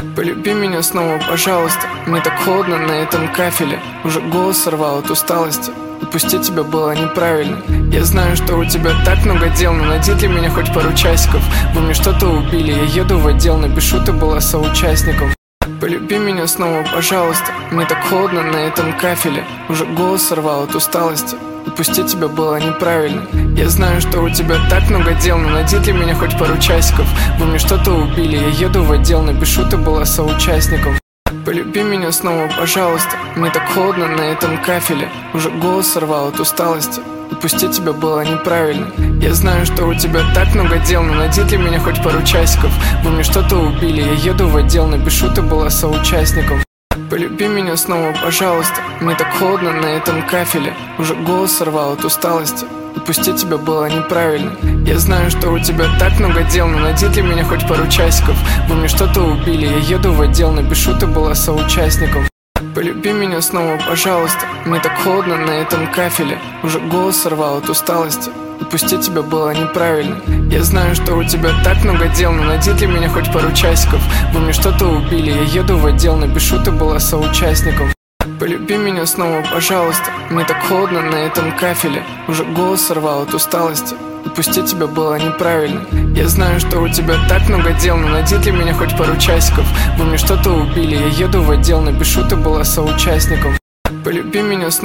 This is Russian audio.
Полюби меня снова, пожалуйста. Мне так холодно на этом кафеле. Уже голос сорвал от усталости. Отпустить тебя было неправильно. Я знаю, что у тебя так много дел, но найди для меня хоть пару часиков. Вы мне что-то убили, я еду в отдел, напишу, ты была соучастником. Полюби меня снова, пожалуйста. Мне так холодно на этом кафеле. Уже голос сорвал от усталости. Отпустить тебя было неправильно. Я знаю, что у тебя так много дел, но найди для меня хоть пару часиков. Вы мне что-то убили, я еду в отдел, напишу, ты была соучастником. Полюби меня снова, пожалуйста. Мне так холодно на этом кафеле. Уже голос сорвал от усталости. Отпустить тебя было неправильно. Я знаю, что у тебя так много дел, но найди для меня хоть пару часиков. Вы мне что-то убили, я еду в отдел, напишу, ты была соучастником. Полюби меня снова, пожалуйста. Мне так холодно на этом кафеле. Уже голос сорвал от усталости. Отпустить тебя было неправильно. Я знаю, что у тебя так много дел, но найди для меня хоть пару часиков. Вы мне что-то убили, я еду в отдел, напишу, ты была соучастником. Полюби меня снова, пожалуйста. Мне так холодно на этом кафеле. Уже голос сорвал от усталости. Отпустить тебя было неправильно. Я знаю, что у тебя так много дел, но найди для меня хоть пару часиков. Вы мне что-то убили, я еду в отдел, напишу, ты была соучастником. Полюби меня снова, пожалуйста. Мне так холодно на этом кафеле. Уже голос сорвал от усталости. Отпустить тебя было неправильно. Я знаю, что у тебя так много дел, но найди для меня хоть пару часиков. Вы мне что-то убили, я еду в отдел, напишу, ты была соучастником. Полюби меня снова.